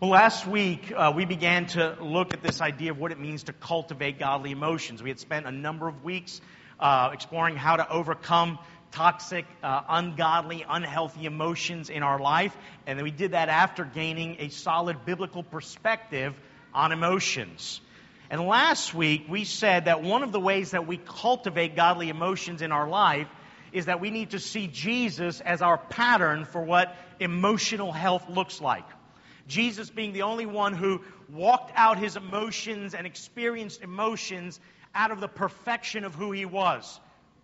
Well, last week, we began to look at this idea of what it means to cultivate godly emotions. We had spent a number of weeks exploring how to overcome toxic, ungodly, unhealthy emotions in our life. And then we did that after gaining a solid biblical perspective on emotions. And last week, we said that one of the ways that we cultivate godly emotions in our life is that we need to see Jesus as our pattern for what emotional health looks like. Jesus being the only one who walked out his emotions and experienced emotions out of the perfection of who he was.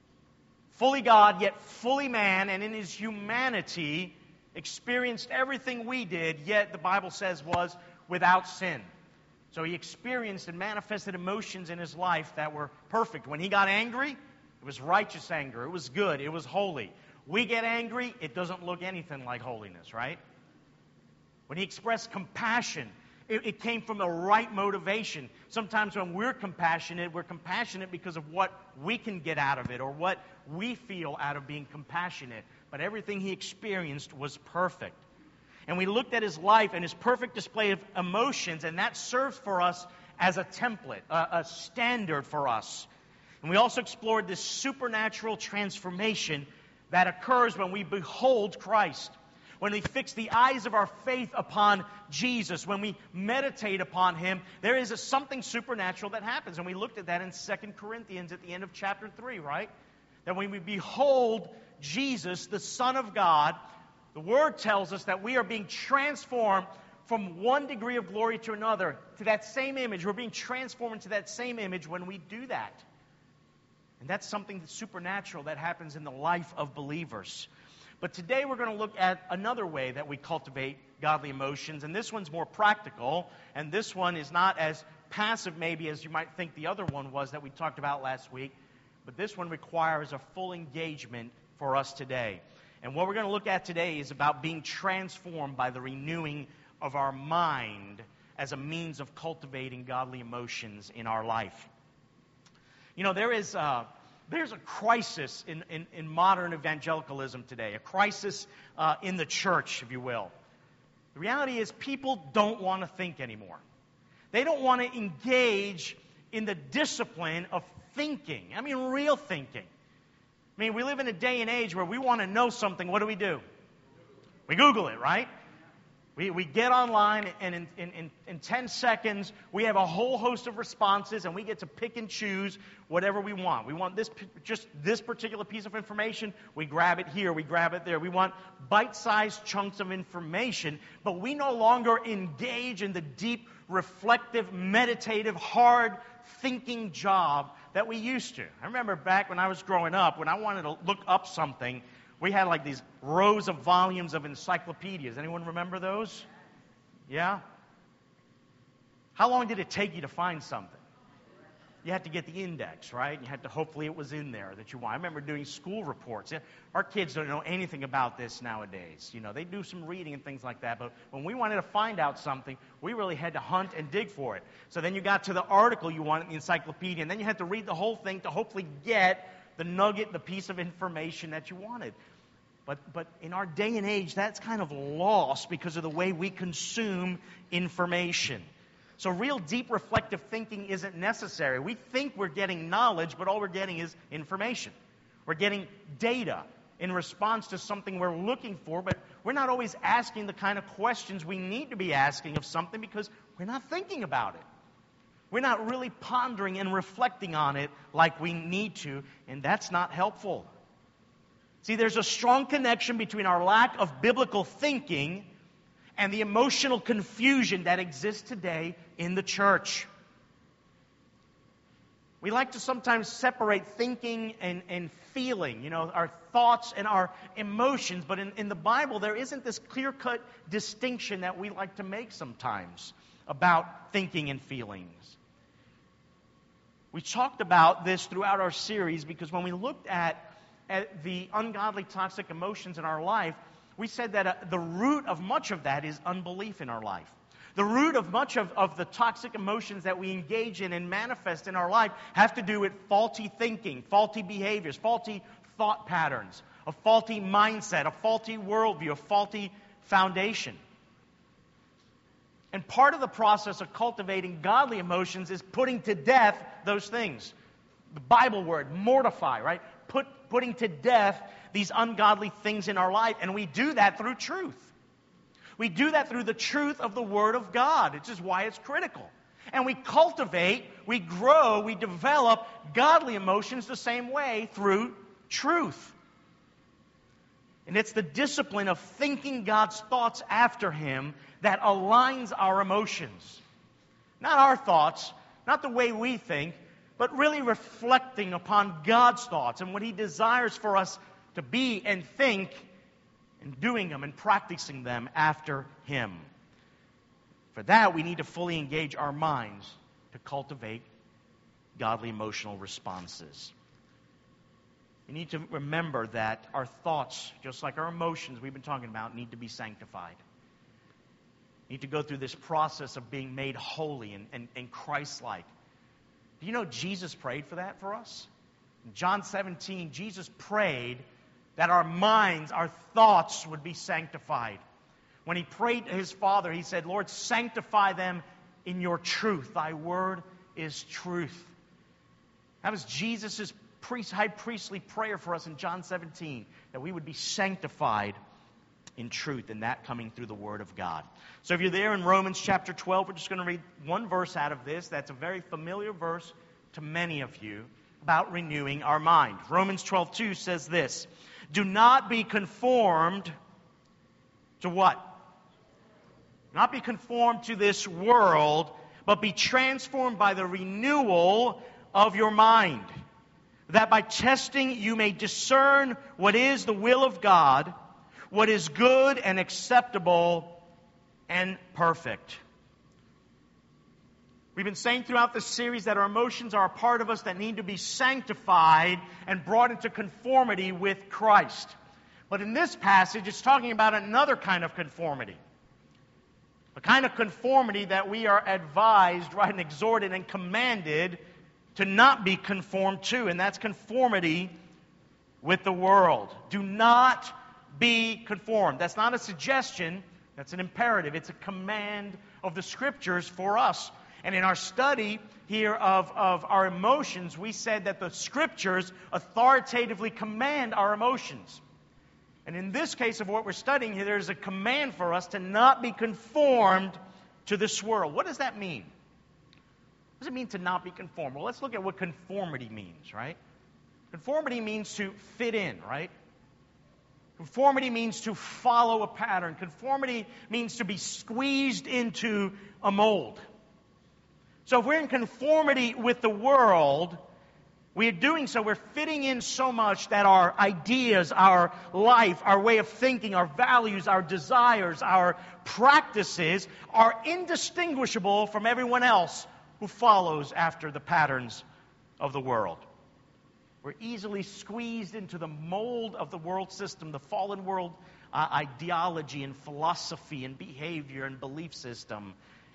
Fully God, yet fully man, and in his humanity experienced everything we did, yet the Bible says was without sin. So he experienced and manifested emotions in his life that were perfect. When he got angry, it was righteous anger. It was good. It was holy. We get angry, it doesn't look anything like holiness, right? When he expressed compassion, it came from the right motivation. Sometimes when we're compassionate because of what we can get out of it or what we feel out of being compassionate. But everything he experienced was perfect. And we looked at his life and his perfect display of emotions, and that serves for us as a template, a standard for us. And we also explored this supernatural transformation that occurs when we behold Christ. When we fix the eyes of our faith upon Jesus, when we meditate upon him, there is something supernatural that happens. And we looked at that in 2 Corinthians at the end of chapter 3, right? That when we behold Jesus, the Son of God, the Word tells us that we are being transformed from one degree of glory to another, to that same image. We're being transformed into that same image when we do that. And that's something that's supernatural that happens in the life of believers. But today we're going to look at another way that we cultivate godly emotions, and this one's more practical, and this one is not as passive maybe as you might think the other one was that we talked about last week, but this one requires a full engagement for us today. And what we're going to look at today is about being transformed by the renewing of our mind as a means of cultivating godly emotions in our life. You know, there's a crisis in modern evangelicalism today, a crisis in the church, if you will. The reality is people don't want to think anymore. They don't want to engage in the discipline of thinking. I mean, real thinking. I mean, we live in a day and age where we want to know something. What do? We Google it, right? We get online, and in 10 seconds, we have a whole host of responses, and we get to pick and choose whatever we want. We want just this particular piece of information. We grab it here. We grab it there. We want bite-sized chunks of information, but we no longer engage in the deep, reflective, meditative, hard-thinking job that we used to. I remember back when I was growing up, when I wanted to look up something, we had like these rows of volumes of encyclopedias. Anyone remember those? Yeah? How long did it take you to find something? You had to get the index, right? You had to, hopefully it was in there that you want. I remember doing school reports. Our kids don't know anything about this nowadays. You know, they do some reading and things like that. But when we wanted to find out something, we really had to hunt and dig for it. So then you got to the article you wanted in the encyclopedia, and then you had to read the whole thing to hopefully get the nugget, the piece of information that you wanted. But in our day and age, that's kind of lost because of the way we consume information. So real deep reflective thinking isn't necessary. We think we're getting knowledge, but all we're getting is information. We're getting data in response to something we're looking for, but we're not always asking the kind of questions we need to be asking of something because we're not thinking about it. We're not really pondering and reflecting on it like we need to, and that's not helpful. See, there's a strong connection between our lack of biblical thinking and the emotional confusion that exists today in the church. We like to sometimes separate thinking and feeling, you know, our thoughts and our emotions, but in the Bible there isn't this clear-cut distinction that we like to make sometimes about thinking and feelings. We talked about this throughout our series because when we looked at the ungodly, toxic emotions in our life, we said that the root of much of that is unbelief in our life. The root of much of the toxic emotions that we engage in and manifest in our life have to do with faulty thinking, faulty behaviors, faulty thought patterns, a faulty mindset, a faulty worldview, a faulty foundation. And part of the process of cultivating godly emotions is putting to death those things. The Bible word, mortify, right? Putting to death these ungodly things in our life. And we do that through truth. We do that through the truth of the Word of God, which is why it's critical. And we cultivate, we grow, we develop godly emotions the same way through truth. And it's the discipline of thinking God's thoughts after Him that aligns our emotions. Not our thoughts, not the way we think, but really reflecting upon God's thoughts and what He desires for us to be and think, and doing them and practicing them after Him. For that, we need to fully engage our minds to cultivate godly emotional responses. We need to remember that our thoughts, just like our emotions we've been talking about, need to be sanctified. We need to go through this process of being made holy and Christ-like. Do you know Jesus prayed for that for us? In John 17, Jesus prayed that our minds, our thoughts would be sanctified. When He prayed to His Father, He said, Lord, sanctify them in your truth. Thy word is truth. That was Jesus' high priestly prayer for us in John 17, that we would be sanctified in truth, and that coming through the Word of God. So if you're there in Romans chapter 12, we're just going to read one verse out of this. That's a very familiar verse to many of you about renewing our mind. Romans 12:2 says this, do not be conformed to what? Not be conformed to this world, but be transformed by the renewal of your mind, that by testing you may discern what is the will of God, what is good and acceptable and perfect. We've been saying throughout this series that our emotions are a part of us that need to be sanctified and brought into conformity with Christ. But in this passage, it's talking about another kind of conformity. A kind of conformity that we are advised, right, and exhorted and commanded to not be conformed to, and that's conformity with the world. Do not be conformed. That's not a suggestion, that's an imperative. It's a command of the Scriptures for us. And in our study here of our emotions, we said that the Scriptures authoritatively command our emotions. And in this case of what we're studying here, there's a command for us to not be conformed to this world. What does that mean? What does it mean to not be conformed? Well, let's look at what conformity means, right? Conformity means to fit in, right? Conformity means to follow a pattern. Conformity means to be squeezed into a mold. So if we're in conformity with the world, we are doing so, we're fitting in so much that our ideas, our life, our way of thinking, our values, our desires, our practices are indistinguishable from everyone else who follows after the patterns of the world. We're easily squeezed into the mold of the world system, the fallen world ideology and philosophy and behavior and belief system.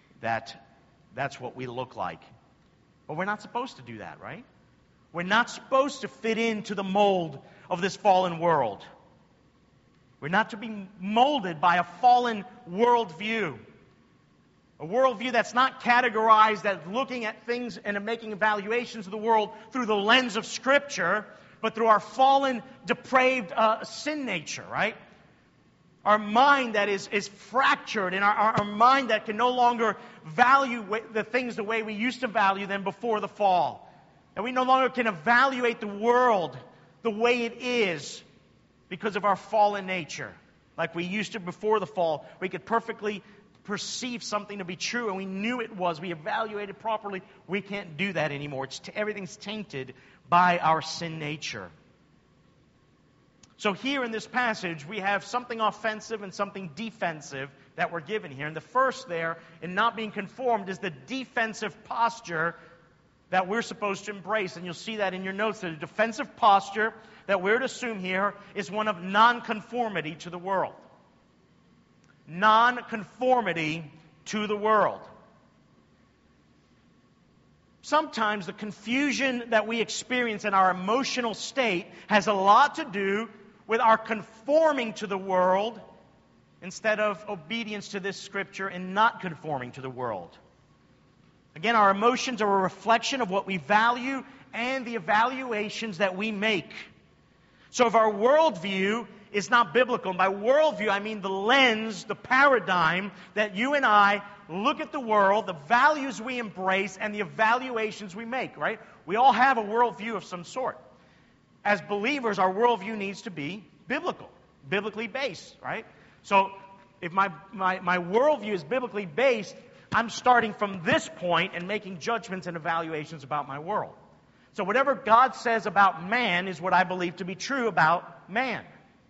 That's what we look like. But we're not supposed to do that, right? We're not supposed to fit into the mold of this fallen world. We're not to be molded by a fallen worldview. A worldview that's not categorized as looking at things and making evaluations of the world through the lens of Scripture, but through our fallen, depraved sin nature, right? Our mind that is fractured, and our mind that can no longer value the things the way we used to value them before the fall. And we no longer can evaluate the world the way it is because of our fallen nature. Like we used to before the fall. We could perfectly perceive something to be true, and we knew it was. We evaluated properly. We can't do that anymore. Everything's tainted by our sin nature. So here in this passage, we have something offensive and something defensive that we're given here. And the first there, in not being conformed, is the defensive posture that we're supposed to embrace. And you'll see that in your notes. The defensive posture that we're to assume here is one of nonconformity to the world. Nonconformity to the world. Sometimes the confusion that we experience in our emotional state has a lot to do with our conforming to the world instead of obedience to this scripture and not conforming to the world. Again, our emotions are a reflection of what we value and the evaluations that we make. So if our worldview is not biblical, and by worldview I mean the lens, the paradigm that you and I look at the world, the values we embrace, and the evaluations we make, right? We all have a worldview of some sort. As believers, our worldview needs to be biblical, biblically based, right? So if my worldview is biblically based, I'm starting from this point and making judgments and evaluations about my world. So whatever God says about man is what I believe to be true about man.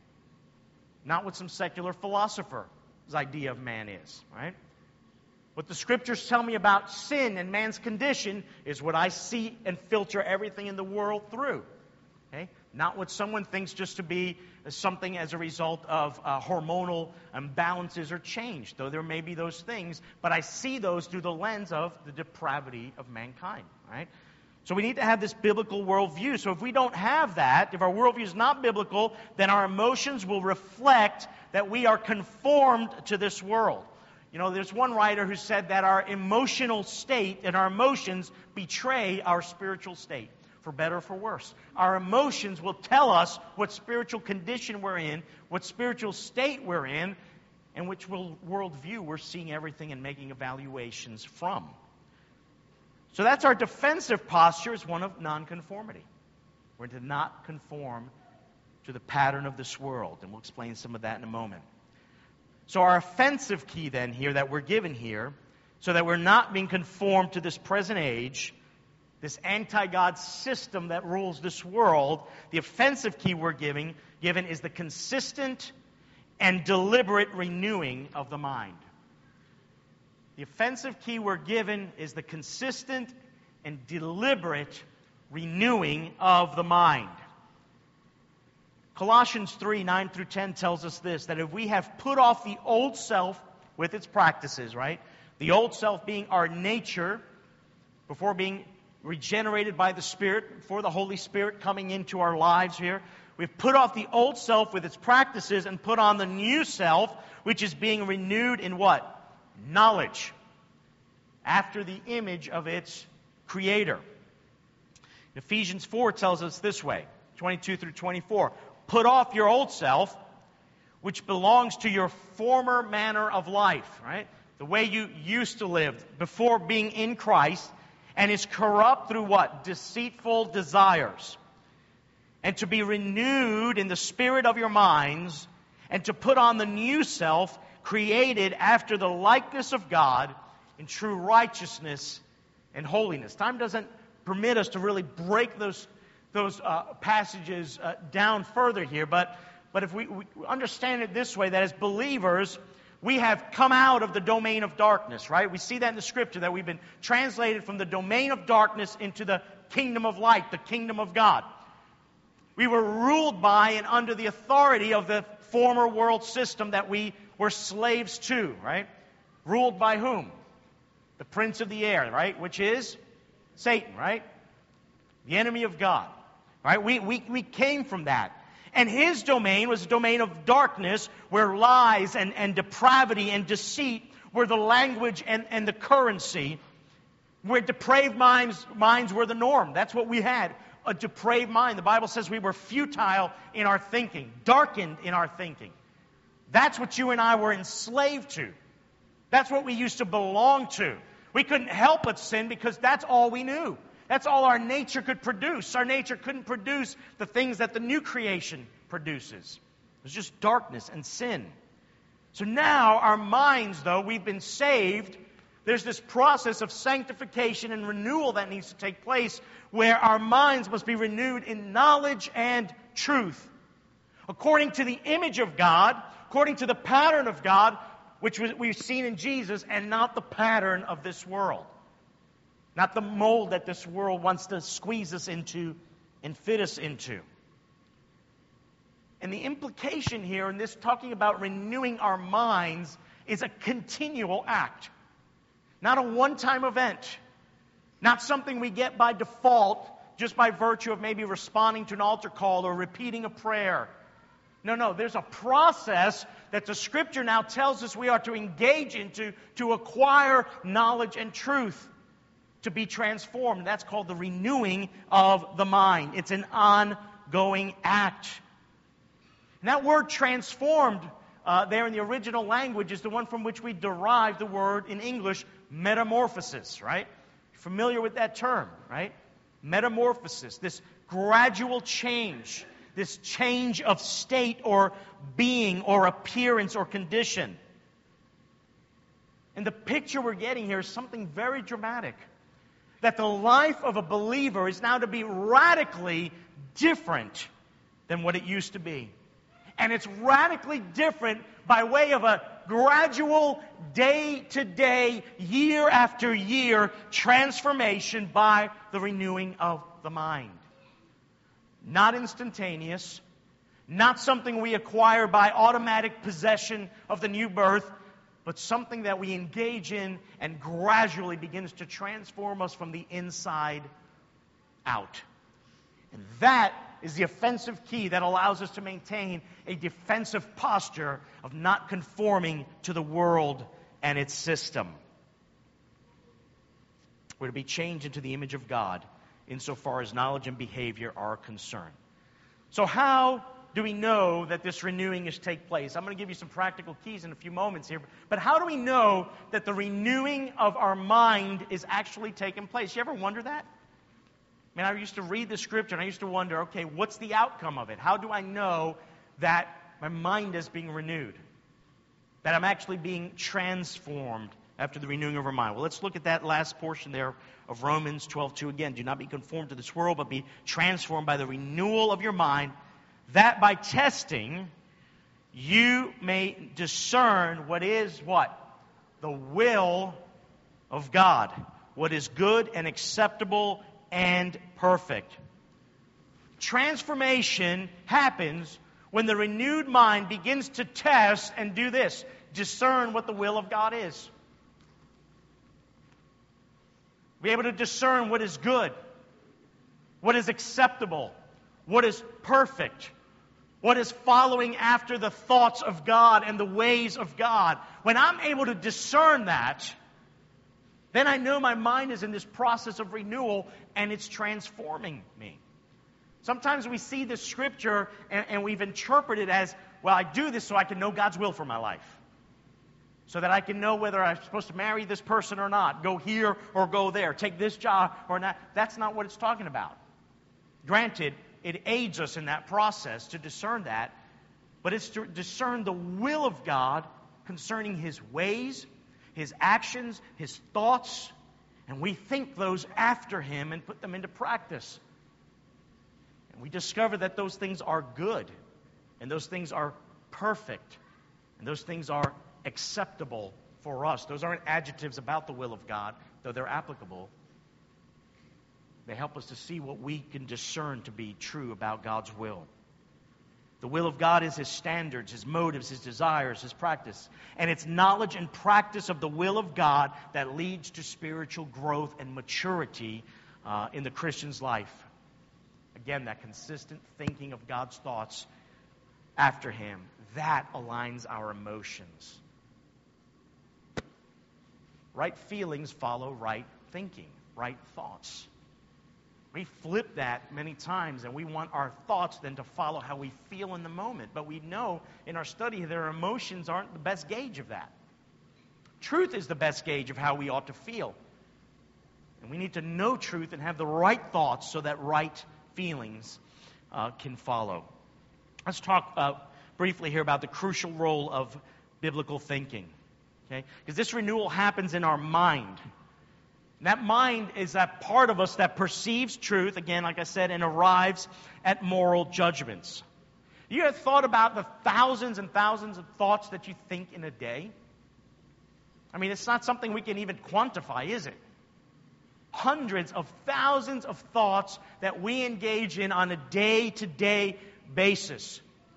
Not what some secular philosopher's idea of man is, right? What the scriptures tell me about sin and man's condition is what I see and filter everything in the world through. Okay? Not what someone thinks just to be something as a result of hormonal imbalances or change, though there may be those things, but I see those through the lens of the depravity of mankind, right? So we need to have this biblical worldview. So if we don't have that, if our worldview is not biblical, then our emotions will reflect that we are conformed to this world. You know, there's one writer who said that our emotional state and our emotions betray our spiritual state, for better or for worse. Our emotions will tell us what spiritual condition we're in, what spiritual state we're in, and which worldview we're seeing everything and making evaluations from. So that's our defensive posture, is one of nonconformity. We're to not conform to the pattern of this world, and we'll explain some of that in a moment. So our offensive key then here that we're given here, so that we're not being conformed to this present age, this anti-God system that rules this world, the offensive key we're given is the consistent and deliberate renewing of the mind. The offensive key we're given is the consistent and deliberate renewing of the mind. Colossians 3, 9 through 10 tells us this, that if we have put off the old self with its practices, right? The old self being our nature, before being regenerated by the Spirit, before the Holy Spirit coming into our lives here. We've put off the old self with its practices and put on the new self, which is being renewed in what? Knowledge, after the image of its Creator. Ephesians 4 tells us this way, 22 through 24. Put off your old self, which belongs to your former manner of life, right? The way you used to live before being in Christ, and is corrupt through what? Deceitful desires. And to be renewed in the spirit of your minds, and to put on the new self, created after the likeness of God in true righteousness and holiness. Time doesn't permit us to really break those passages down further here, but if we understand it this way, that as believers, we have come out of the domain of darkness, right? We see that in the scripture, that we've been translated from the domain of darkness into the kingdom of light, the kingdom of God. We were ruled by and under the authority of the former world system that we were slaves to, right? Ruled by whom? The prince of the air, right? Which is Satan, right? The enemy of God, right? We came from that. And his domain was a domain of darkness, where lies and depravity and deceit were the language and the currency, where depraved minds were the norm. That's what we had, a depraved mind. The Bible says we were futile in our thinking, darkened in our thinking. That's what you and I were enslaved to. That's what we used to belong to. We couldn't help but sin because that's all we knew. That's all our nature could produce. Our nature couldn't produce the things that the new creation produces. It was just darkness and sin. So now our minds, though, we've been saved. There's this process of sanctification and renewal that needs to take place, where our minds must be renewed in knowledge and truth, according to the image of God, according to the pattern of God, which we've seen in Jesus, and not the pattern of this world. Not the mold that this world wants to squeeze us into and fit us into. And the implication here in this talking about renewing our minds is a continual act. Not a one-time event. Not something we get by default just by virtue of maybe responding to an altar call or repeating a prayer. No, there's a process that the Scripture now tells us we are to engage into to acquire knowledge and truth, to be transformed. That's called the renewing of the mind. It's an ongoing act. And that word transformed there in the original language is the one from which we derive the word in English, metamorphosis, right? Familiar with that term, right? Metamorphosis, this gradual change, this change of state or being or appearance or condition. And the picture we're getting here is something very dramatic. That the life of a believer is now to be radically different than what it used to be. And it's radically different by way of a gradual, day-to-day, year-after-year transformation by the renewing of the mind. Not instantaneous, not something we acquire by automatic possession of the new birth, but something that we engage in and gradually begins to transform us from the inside out. And that is the offensive key that allows us to maintain a defensive posture of not conforming to the world and its system. We're to be changed into the image of God insofar as knowledge and behavior are concerned. So how do we know that this renewing is take place? I'm going to give you some practical keys in a few moments here. But how do we know that the renewing of our mind is actually taking place? You ever wonder that? I mean, I used to read the Scripture and I used to wonder, okay, what's the outcome of it? How do I know that my mind is being renewed? That I'm actually being transformed after the renewing of our mind? Well, let's look at that last portion there of Romans 12:2 again. Do not be conformed to this world, but be transformed by the renewal of your mind, that by testing you may discern what is what? The will of God. What is good and acceptable and perfect. Transformation happens when the renewed mind begins to test and do this. Discern what the will of God is. Be able to discern what is good, what is acceptable, what is perfect, what is following after the thoughts of God and the ways of God. When I'm able to discern that, then I know my mind is in this process of renewal and it's transforming me. Sometimes we see this Scripture and we've interpreted it as, well, I do this so I can know God's will for my life. So that I can know whether I'm supposed to marry this person or not, go here or go there, take this job or not. That's not what it's talking about. Granted, it aids us in that process to discern that, but it's to discern the will of God concerning His ways, His actions, His thoughts, and we think those after Him and put them into practice. And we discover that those things are good, and those things are perfect, and those things are acceptable for us. Those aren't adjectives about the will of God, though they're applicable. They help us to see what we can discern to be true about God's will. The will of God is His standards, His motives, His desires, His practice. And it's knowledge and practice of the will of God that leads to spiritual growth and maturity in the Christian's life. Again, that consistent thinking of God's thoughts after Him, that aligns our emotions. Right feelings follow right thinking, right thoughts. We flip that many times, and we want our thoughts then to follow how we feel in the moment. But we know in our study that our emotions aren't the best gauge of that. Truth is the best gauge of how we ought to feel. And we need to know truth and have the right thoughts so that right feelings can follow. Let's talk briefly here about the crucial role of biblical thinking. Okay? Because this renewal happens in our mind. That mind is that part of us that perceives truth, again, like I said, and arrives at moral judgments. You have thought about the thousands and thousands of thoughts that you think in a day? I mean, it's not something we can even quantify, is it? Hundreds of thousands of thoughts that we engage in on a day-to-day basis.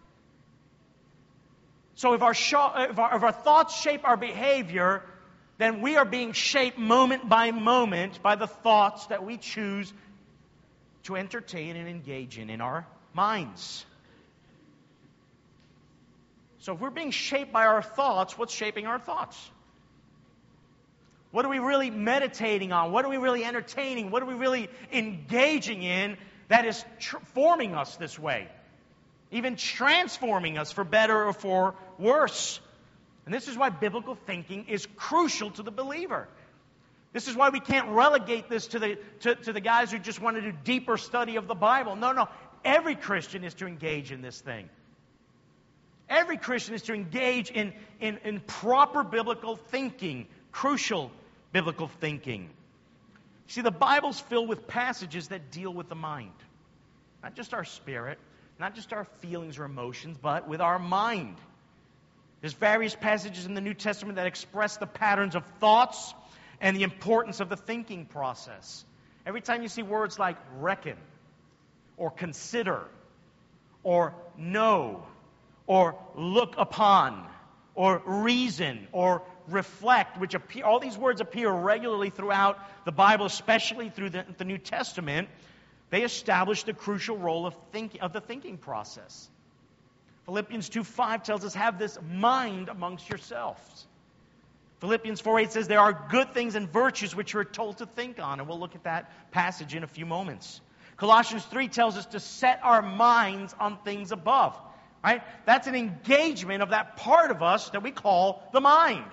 So if our thoughts shape our behavior, then we are being shaped moment by moment by the thoughts that we choose to entertain and engage in our minds. So if we're being shaped by our thoughts, what's shaping our thoughts? What are we really meditating on? What are we really entertaining? What are we really engaging in that is forming us this way? Even transforming us for better or for worse. And this is why biblical thinking is crucial to the believer. This is why we can't relegate this to the guys who just want to do deeper study of the Bible. No. Every Christian is to engage in this thing. Every Christian is to engage in proper biblical thinking, crucial biblical thinking. See, the Bible's filled with passages that deal with the mind. Not just our spirit, not just our feelings or emotions, but with our mind. There's various passages in the New Testament that express the patterns of thoughts and the importance of the thinking process. Every time you see words like reckon, or consider, or know, or look upon, or reason, or reflect, which appear, all these words appear regularly throughout the Bible, especially through the New Testament, they establish the crucial role of the thinking process. Philippians 2:5 tells us, have this mind amongst yourselves. Philippians 4:8 says there are good things and virtues which we're told to think on, and we'll look at that passage in a few moments. Colossians 3 tells us to set our minds on things above. Right? That's an engagement of that part of us that we call the mind.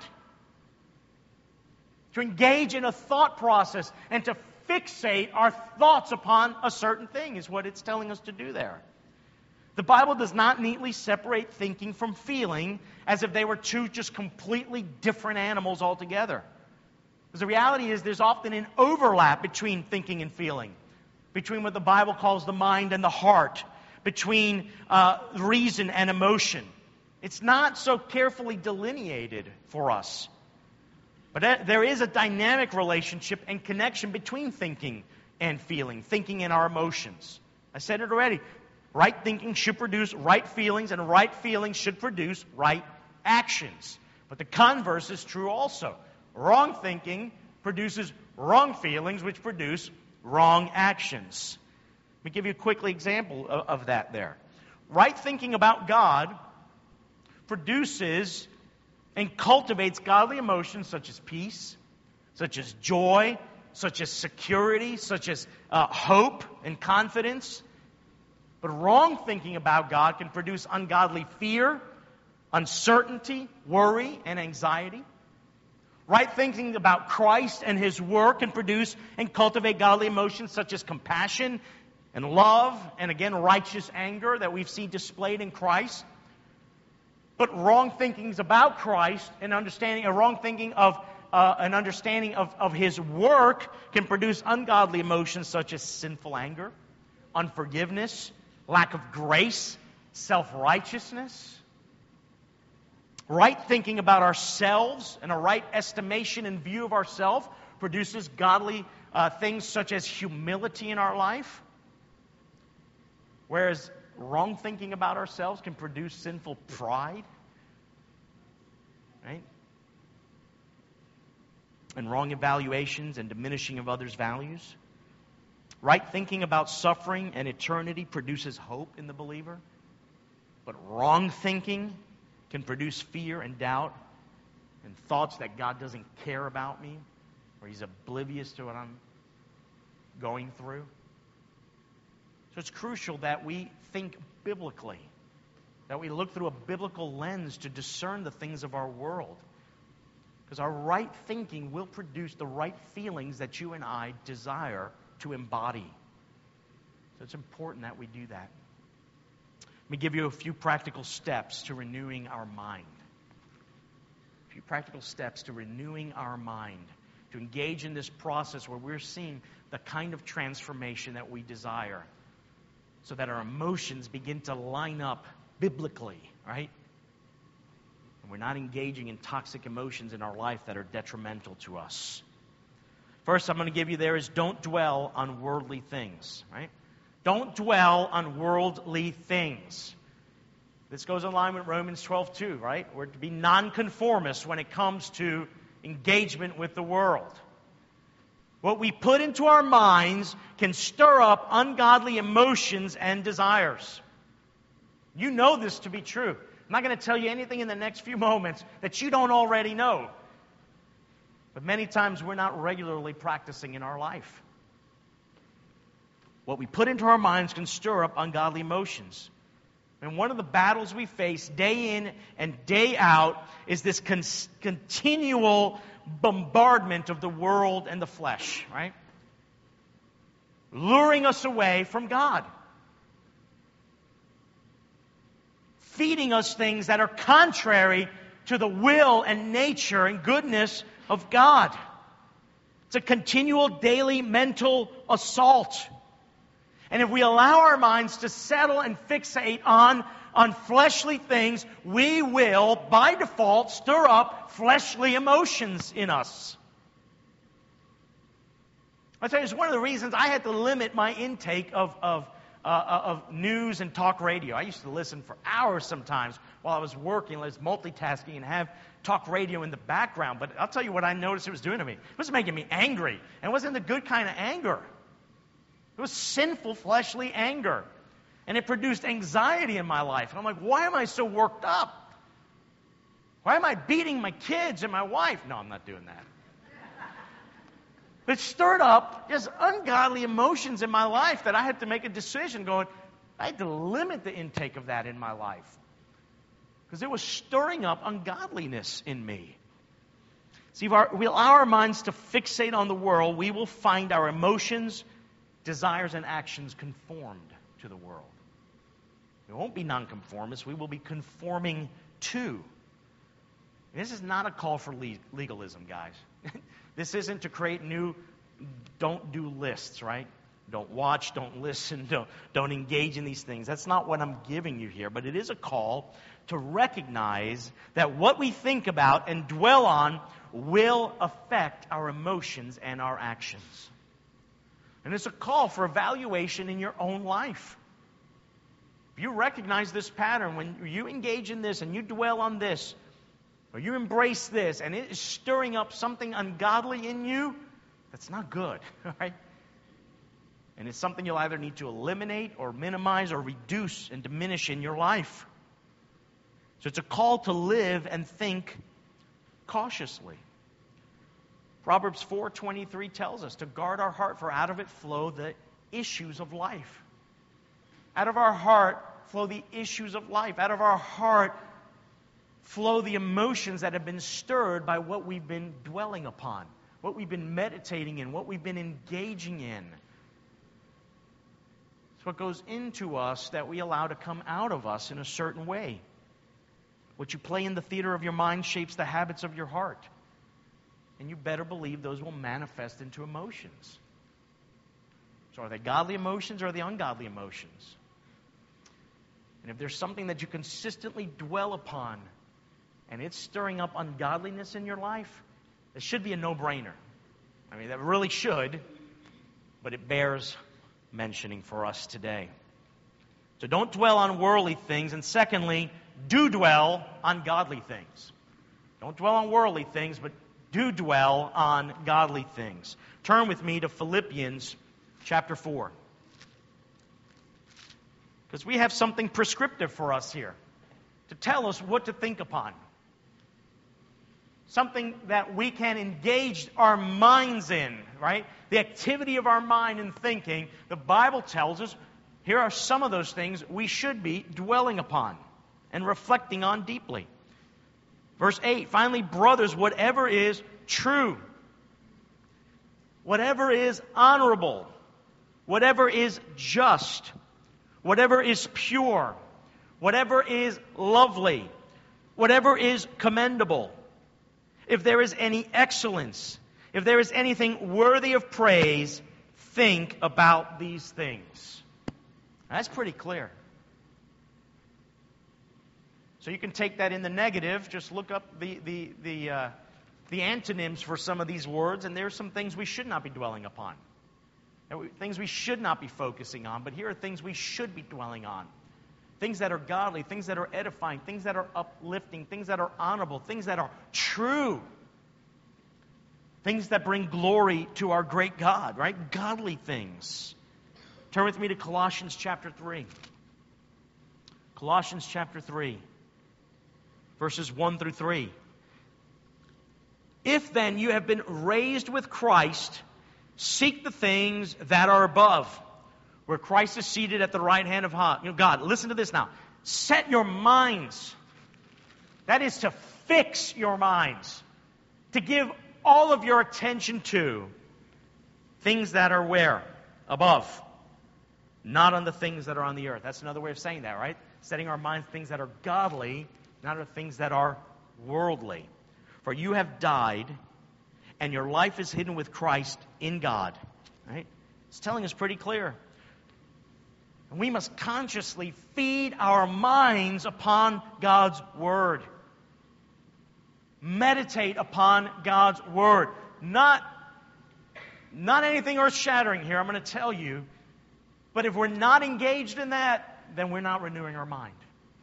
To engage in a thought process and to fixate our thoughts upon a certain thing is what it's telling us to do there. The Bible does not neatly separate thinking from feeling as if they were two just completely different animals altogether. Because the reality is there's often an overlap between thinking and feeling, between what the Bible calls the mind and the heart, between reason and emotion. It's not so carefully delineated for us. But there is a dynamic relationship and connection between thinking and feeling, thinking and our emotions. I said it already. Right thinking should produce right feelings, and right feelings should produce right actions. But the converse is true also. Wrong thinking produces wrong feelings, which produce wrong actions. Let me give you a quick example of that there. Right thinking about God produces and cultivates godly emotions such as peace, such as joy, such as security, such as hope and confidence. But wrong thinking about God can produce ungodly fear, uncertainty, worry, and anxiety. Right thinking about Christ and His work can produce and cultivate godly emotions such as compassion and love, and again, righteous anger that we see displayed in Christ. But wrong thinkings about Christ and understanding, a wrong thinking of an understanding of His work can produce ungodly emotions such as sinful anger, unforgiveness, lack of grace, self-righteousness. Right thinking about ourselves and a right estimation and view of ourselves produces godly things such as humility in our life. Whereas wrong thinking about ourselves can produce sinful pride. Right? And wrong evaluations and diminishing of others' values. Right thinking about suffering and eternity produces hope in the believer. But wrong thinking can produce fear and doubt and thoughts that God doesn't care about me, or He's oblivious to what I'm going through. So it's crucial that we think biblically, that we look through a biblical lens to discern the things of our world. Because our right thinking will produce the right feelings that you and I desire to embody. So it's important that we do that. Let me give you a few practical steps to renewing our mind. A few practical steps to renewing our mind, to engage in this process where we're seeing the kind of transformation that we desire, so that our emotions begin to line up biblically, right? And we're not engaging in toxic emotions in our life that are detrimental to us. First, I'm going to give you there is don't dwell on worldly things, right? Don't dwell on worldly things. This goes in line with Romans 12:2, right? We're to be nonconformists when it comes to engagement with the world. What we put into our minds can stir up ungodly emotions and desires. You know this to be true. I'm not going to tell you anything in the next few moments that you don't already know. But many times we're not regularly practicing in our life. What we put into our minds can stir up ungodly emotions. And one of the battles we face day in and day out is this continual bombardment of the world and the flesh, right? Luring us away from God. Feeding us things that are contrary to the will and nature and goodness of God. It's a continual daily mental assault. And if we allow our minds to settle and fixate on fleshly things, we will, by default, stir up fleshly emotions in us. I'll tell you, it's one of the reasons I had to limit my intake of news and talk radio. I used to listen for hours sometimes while I was working. I was multitasking and have talk radio in the background. But I'll tell you what I noticed it was doing to me. It was making me angry. And it wasn't the good kind of anger. It was sinful, fleshly anger. And it produced anxiety in my life. And I'm like, why am I so worked up? Why am I beating my kids and my wife? No, I'm not doing that. But it stirred up just ungodly emotions in my life that I had to make a decision going, I had to limit the intake of that in my life. Because it was stirring up ungodliness in me. See, if we allow our minds to fixate on the world, we will find our emotions, desires, and actions conformed to the world. We won't be nonconformists. We will be conforming to. This is not a call for legalism, guys. This isn't to create new don't do lists, right? Don't watch, don't listen, don't engage in these things. That's not what I'm giving you here. But it is a call to recognize that what we think about and dwell on will affect our emotions and our actions. And it's a call for evaluation in your own life. If you recognize this pattern, when you engage in this and you dwell on this, or you embrace this, and it is stirring up something ungodly in you, that's not good, right? And it's something you'll either need to eliminate or minimize or reduce and diminish in your life. So it's a call to live and think cautiously. Proverbs 4:23 tells us to guard our heart, for out of it flow the issues of life. Out of our heart flow the issues of life. Out of our heart flow the emotions that have been stirred by what we've been dwelling upon, what we've been meditating in, what we've been engaging in. It's what goes into us that we allow to come out of us in a certain way. What you play in the theater of your mind shapes the habits of your heart. And you better believe those will manifest into emotions. So are they godly emotions or are they ungodly emotions? And if there's something that you consistently dwell upon and it's stirring up ungodliness in your life, it should be a no-brainer. I mean, that really should, but it bears mentioning for us today. So don't dwell on worldly things, and secondly, do dwell on godly things. Don't dwell on worldly things, but do dwell on godly things. Turn with me to Philippians chapter 4. Because we have something prescriptive for us here to tell us what to think upon. Something that we can engage our minds in, right? The activity of our mind in thinking. The Bible tells us here are some of those things we should be dwelling upon and reflecting on deeply. Verse 8, finally, brothers, whatever is true, whatever is honorable, whatever is just, whatever is pure, whatever is lovely, whatever is commendable, if there is any excellence, if there is anything worthy of praise, think about these things. That's pretty clear. So you can take that in the negative. Just look up the antonyms for some of these words, and there are some things we should not be dwelling upon. Things we should not be focusing on, but here are things we should be dwelling on. Things that are godly, things that are edifying, things that are uplifting, things that are honorable, things that are true. Things that bring glory to our great God, right? Godly things. Turn with me to Colossians chapter 3. Colossians chapter 3. verses 1 through 3. If then you have been raised with Christ, seek the things that are above, where Christ is seated at the right hand of God. Listen to this now. Set your minds. That is to fix your minds. To give all of your attention to things that are where? Above. Not on the things that are on the earth. That's another way of saying that, right? Setting our minds things that are godly, not on things that are worldly. For you have died, and your life is hidden with Christ in God. Right? It's telling us pretty clear. And we must consciously feed our minds upon God's Word. Meditate upon God's Word. Not anything earth-shattering here, I'm going to tell you. But if we're not engaged in that, then we're not renewing our mind.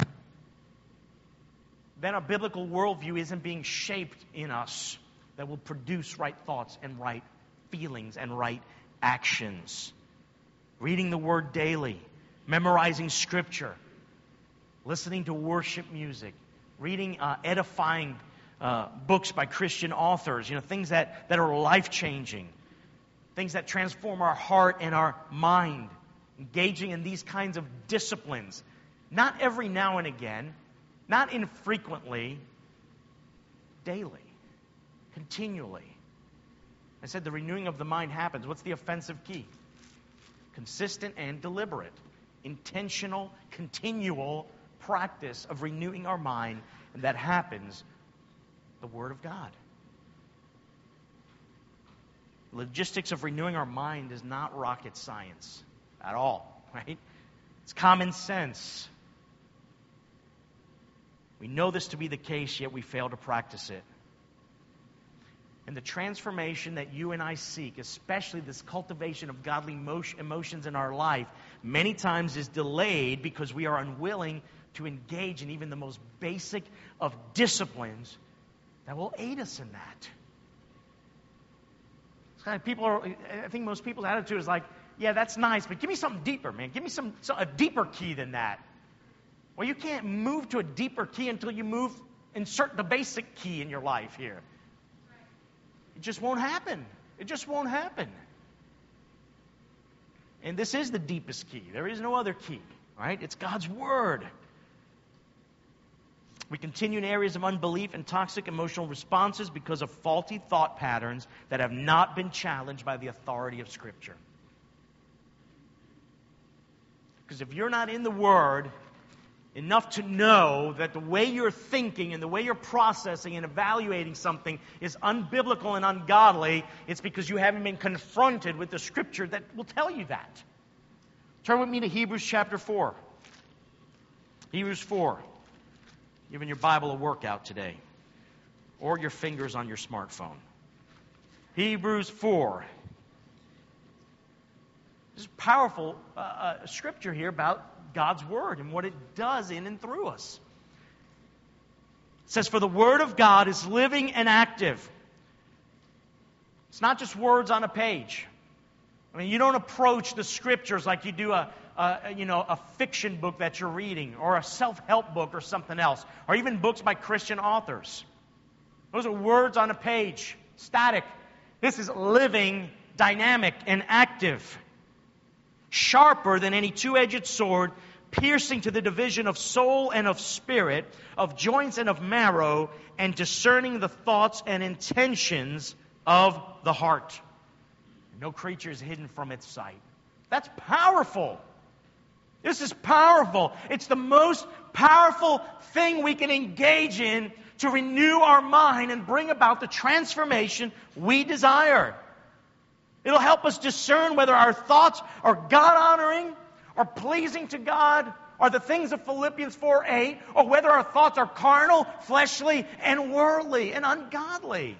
Then a biblical worldview isn't being shaped in us that will produce right thoughts and right feelings and right actions. Reading the Word daily, memorizing Scripture, listening to worship music, reading edifying books by Christian authors, things that are life-changing, things that transform our heart and our mind, engaging in these kinds of disciplines. Not every now and again, not infrequently, daily, continually. I said the renewing of the mind happens. What's the offensive key? Consistent and deliberate, intentional, continual practice of renewing our mind, and that happens the Word of God. Logistics of renewing our mind is not rocket science at all, right? It's common sense. We know this to be the case, yet we fail to practice it. And the transformation that you and I seek, especially this cultivation of godly emotions in our life, many times is delayed because we are unwilling to engage in even the most basic of disciplines that will aid us in that. It's kind of I think most people's attitude is like, yeah, that's nice, but give me something deeper, man. Give me a deeper key than that. Well, you can't move to a deeper key until you insert the basic key in your life here. It just won't happen. It just won't happen. And this is the deepest key. There is no other key, right? It's God's Word. We continue in areas of unbelief and toxic emotional responses because of faulty thought patterns that have not been challenged by the authority of Scripture. Because if you're not in the Word enough to know that the way you're thinking and the way you're processing and evaluating something is unbiblical and ungodly, it's because you haven't been confronted with the Scripture that will tell you that. Turn with me to Hebrews chapter 4. Hebrews 4. Giving your Bible a workout today. Or your fingers on your smartphone. Hebrews 4. This is powerful scripture here about God's Word and what it does in and through us. It says, for the Word of God is living and active. It's not just words on a page. I mean, you don't approach the Scriptures like you do a fiction book that you're reading, or a self-help book or something else, or even books by Christian authors. Those are words on a page, static. This is living, dynamic, and active. Sharper than any two-edged sword, piercing to the division of soul and of spirit, of joints and of marrow, and discerning the thoughts and intentions of the heart. No creature is hidden from its sight. That's powerful. This is powerful. It's the most powerful thing we can engage in to renew our mind and bring about the transformation we desire. It'll help us discern whether our thoughts are God-honoring or pleasing to God, or the things of Philippians 4:8, or whether our thoughts are carnal, fleshly, and worldly, and ungodly.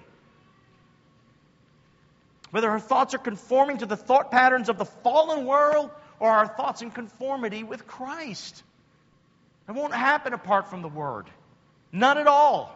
Whether our thoughts are conforming to the thought patterns of the fallen world, or our thoughts in conformity with Christ. It won't happen apart from the Word. Not at all.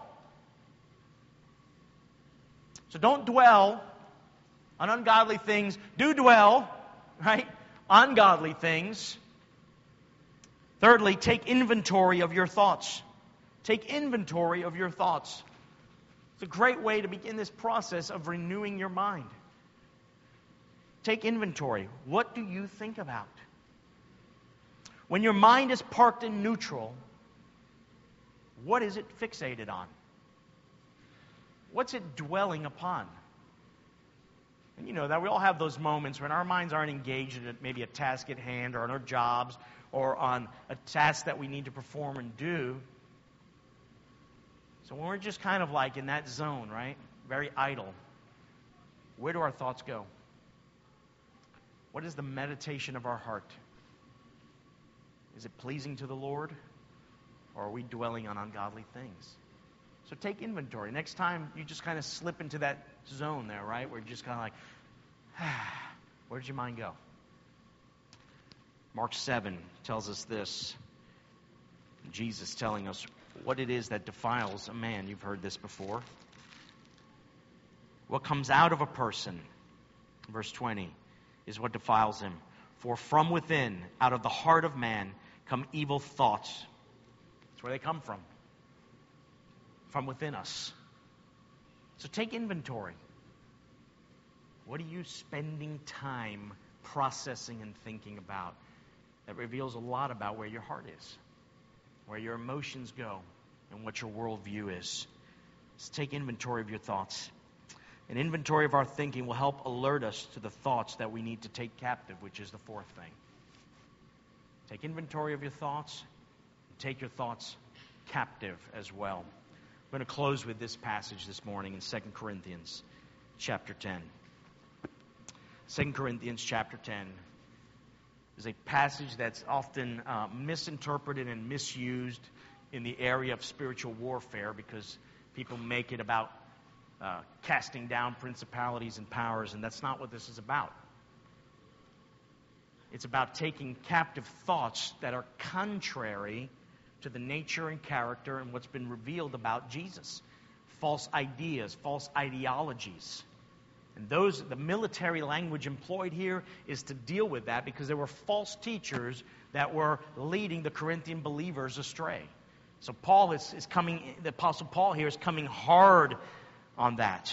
So don't dwell on ungodly things. Do dwell, right, on godly things. Thirdly, take inventory of your thoughts. Take inventory of your thoughts. It's a great way to begin this process of renewing your mind. Take inventory. What do you think about? When your mind is parked in neutral, what is it fixated on? What's it dwelling upon? And you know that we all have those moments when our minds aren't engaged in maybe a task at hand or on our jobs or on a task that we need to perform and do. So when we're just kind of like in that zone, right? Very idle, where do our thoughts go? What is the meditation of our heart? Is it pleasing to the Lord? Or are we dwelling on ungodly things? So take inventory. Next time you just kind of slip into that zone there, right? Where you're just kind of like, where did your mind go? Mark 7 tells us this. Jesus telling us what it is that defiles a man. You've heard this before. What comes out of a person, verse 20, is what defiles him. For from within, out of the heart of man, come evil thoughts. That's where they come from within us. So take inventory. What are you spending time processing and thinking about? That reveals a lot about where your heart is, where your emotions go, and what your worldview is. So take inventory of your thoughts. An inventory of our thinking will help alert us to the thoughts that we need to take captive, which is the fourth thing. Take inventory of your thoughts, and take your thoughts captive as well. I'm going to close with this passage this morning in 2 Corinthians chapter 10. 2 Corinthians chapter 10 is a passage that's often misinterpreted and misused in the area of spiritual warfare because people make it about casting down principalities and powers, and that's not what this is about. It's about taking captive thoughts that are contrary to the nature and character and what's been revealed about Jesus. False ideas, false ideologies. And the military language employed here is to deal with that because there were false teachers that were leading the Corinthian believers astray. So the Apostle Paul here is coming hard on that.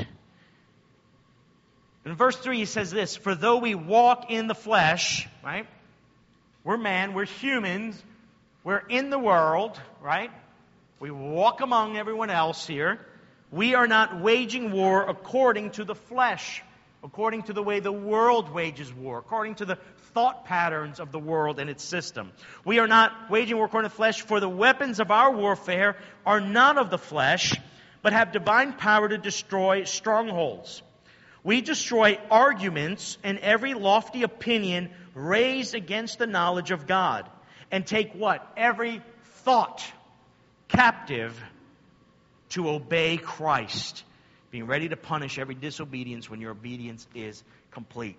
In verse 3 he says this, for though we walk in the flesh, right? We're man, we're humans, we're in the world, right? We walk among everyone else here. We are not waging war according to the flesh, according to the way the world wages war, according to the thought patterns of the world and its system. We are not waging war according to the flesh, for the weapons of our warfare are not of the flesh, but have divine power to destroy strongholds. We destroy arguments and every lofty opinion raised against the knowledge of God, and take what? Every thought captive to obey Christ, being ready to punish every disobedience when your obedience is complete.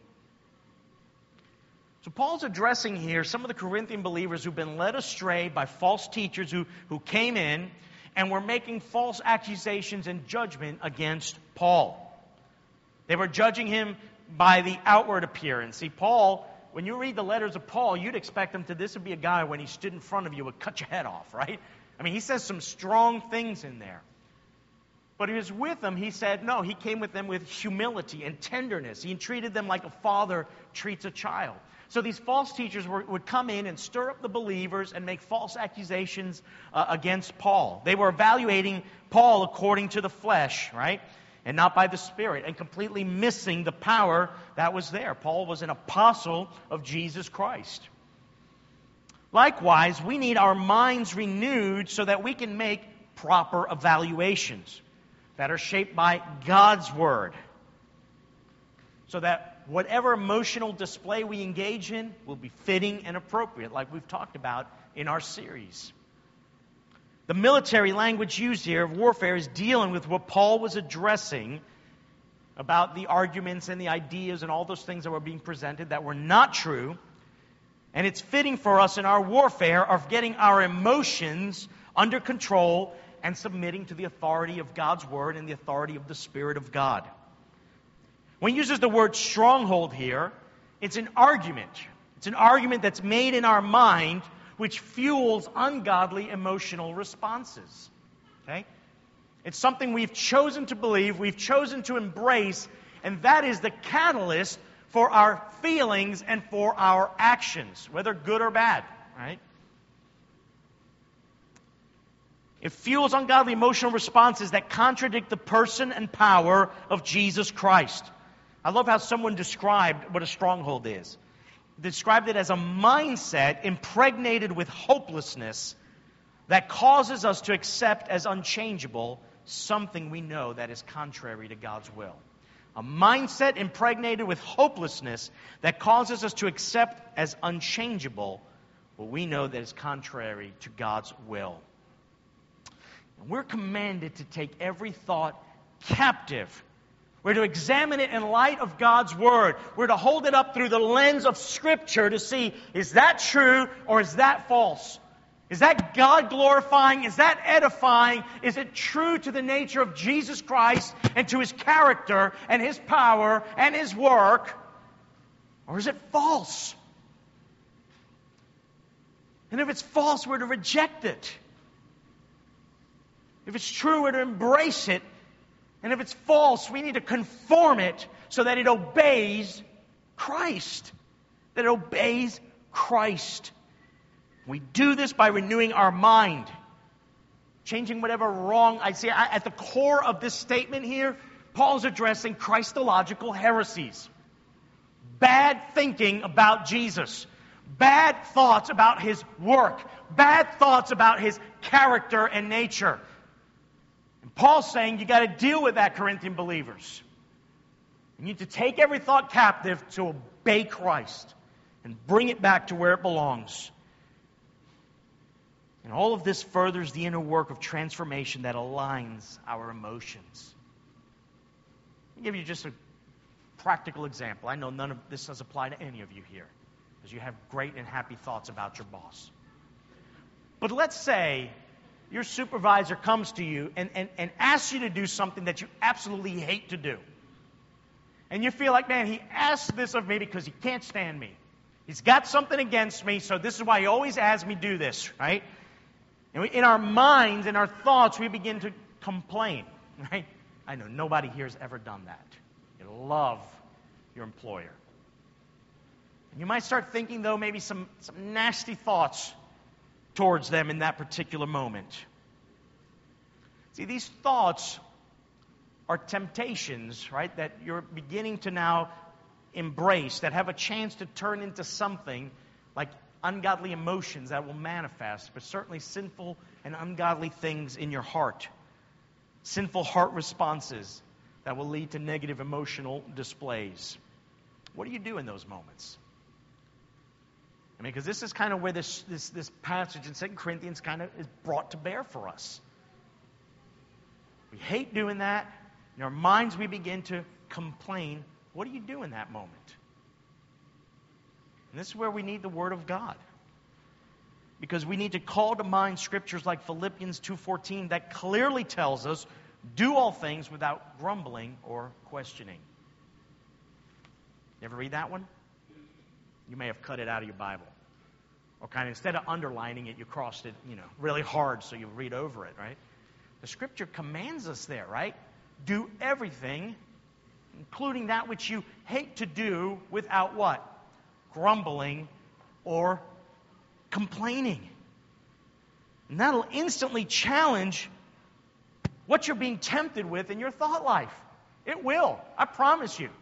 So Paul's addressing here some of the Corinthian believers who've been led astray by false teachers who came in and were making false accusations and judgment against Paul. They were judging him by the outward appearance. See, Paul, when you read the letters of Paul, you'd expect him this would be a guy when he stood in front of you would cut your head off, right? I mean, he says some strong things in there. But he was with them, he said, no, he came with them with humility and tenderness. He treated them like a father treats a child. So these false teachers would come in and stir up the believers and make false accusations against Paul. They were evaluating Paul according to the flesh, right? And not by the Spirit, and completely missing the power that was there. Paul was an apostle of Jesus Christ. Likewise, we need our minds renewed so that we can make proper evaluations that are shaped by God's Word. So that whatever emotional display we engage in will be fitting and appropriate, like we've talked about in our series. The military language used here of warfare is dealing with what Paul was addressing about the arguments and the ideas and all those things that were being presented that were not true. And it's fitting for us in our warfare of getting our emotions under control and submitting to the authority of God's Word and the authority of the Spirit of God. When he uses the word stronghold here, it's an argument. It's an argument that's made in our mind which fuels ungodly emotional responses. Okay? It's something we've chosen to believe, we've chosen to embrace, and that is the catalyst for our feelings and for our actions, whether good or bad, right? It fuels ungodly emotional responses that contradict the person and power of Jesus Christ. I love how someone described what a stronghold is. Described it as a mindset impregnated with hopelessness that causes us to accept as unchangeable something we know that is contrary to God's will. A mindset impregnated with hopelessness that causes us to accept as unchangeable what we know that is contrary to God's will. And we're commanded to take every thought captive. We're to examine it in light of God's Word. We're to hold it up through the lens of Scripture to see, is that true or is that false? Is that God glorifying? Is that edifying? Is it true to the nature of Jesus Christ and to His character and His power and His work? Or is it false? And if it's false, we're to reject it. If it's true, we're to embrace it. And if it's false, we need to conform it so that it obeys Christ. That it obeys Christ. We do this by renewing our mind. Changing whatever wrong I see. At the core of this statement here, Paul's addressing Christological heresies. Bad thinking about Jesus. Bad thoughts about His work. Bad thoughts about His character and nature. And Paul's saying you got to deal with that, Corinthian believers. You need to take every thought captive to obey Christ and bring it back to where it belongs. And all of this furthers the inner work of transformation that aligns our emotions. Let me give you just a practical example. I know none of this does apply to any of you here, because you have great and happy thoughts about your boss. But let's say your supervisor comes to you and asks you to do something that you absolutely hate to do. And you feel like, man, he asked this of me because he can't stand me. He's got something against me, so this is why he always has me do this, right? And in our minds, in our thoughts, we begin to complain, right? I know nobody here has ever done that. You love your employer. And you might start thinking, though, maybe some nasty thoughts towards them in that particular moment. See, these thoughts are temptations, right, that you're beginning to now embrace, that have a chance to turn into something like ungodly emotions that will manifest, but certainly sinful and ungodly things in your heart. Sinful heart responses that will lead to negative emotional displays. What do you do in those moments? I mean, because this is kind of where this passage in 2 Corinthians kind of is brought to bear for us. We hate doing that. In our minds, we begin to complain. What do you do in that moment? And this is where we need the Word of God. Because we need to call to mind scriptures like Philippians 2:14 that clearly tells us, do all things without grumbling or questioning. You ever read that one? You may have cut it out of your Bible. Or kind of, instead of underlining it, you crossed it, really hard so you read over it, right? The Scripture commands us there, right? Do everything, including that which you hate to do, without what? Grumbling or complaining. And that'll instantly challenge what you're being tempted with in your thought life. It will. I promise you.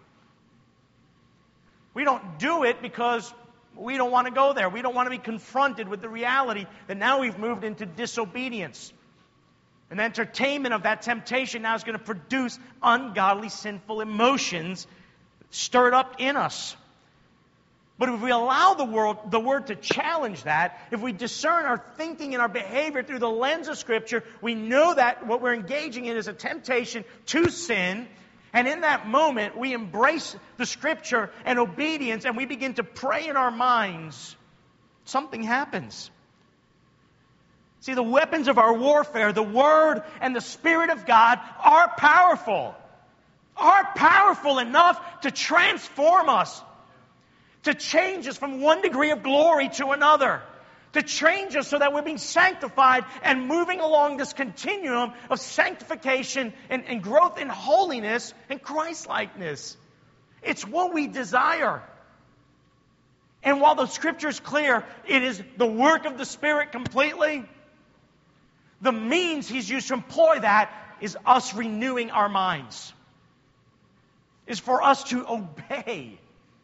We don't do it because we don't want to go there. We don't want to be confronted with the reality that now we've moved into disobedience. And the entertainment of that temptation now is going to produce ungodly, sinful emotions stirred up in us. But if we allow the Word to challenge that, if we discern our thinking and our behavior through the lens of Scripture, we know that what we're engaging in is a temptation to sin. And in that moment, we embrace the Scripture and obedience, and we begin to pray in our minds. Something happens. See, the weapons of our warfare, the Word and the Spirit of God, are powerful. Are powerful enough to transform us. To change us from one degree of glory to another. to change us so that we're being sanctified and moving along this continuum of sanctification and growth in holiness and Christ-likeness. It's what we desire. And while the Scripture is clear, it is the work of the Spirit completely. The means He's used to employ that is us renewing our minds. Is for us to obey.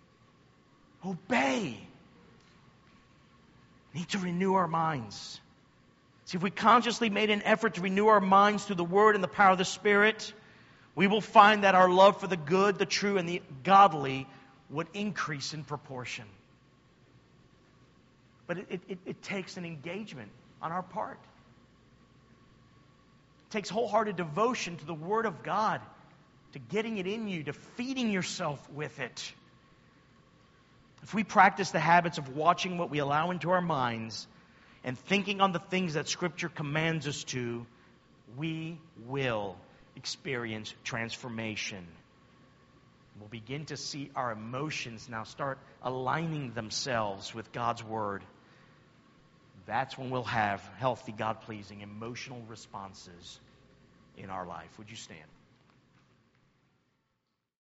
Obey. We need to renew our minds. See, if we consciously made an effort to renew our minds through the Word and the power of the Spirit, we will find that our love for the good, the true, and the godly would increase in proportion. But it takes an engagement on our part. It takes wholehearted devotion to the Word of God, to getting it in you, to feeding yourself with it. If we practice the habits of watching what we allow into our minds and thinking on the things that Scripture commands us to, we will experience transformation. We'll begin to see our emotions now start aligning themselves with God's Word. That's when we'll have healthy, God-pleasing, emotional responses in our life. Would you stand?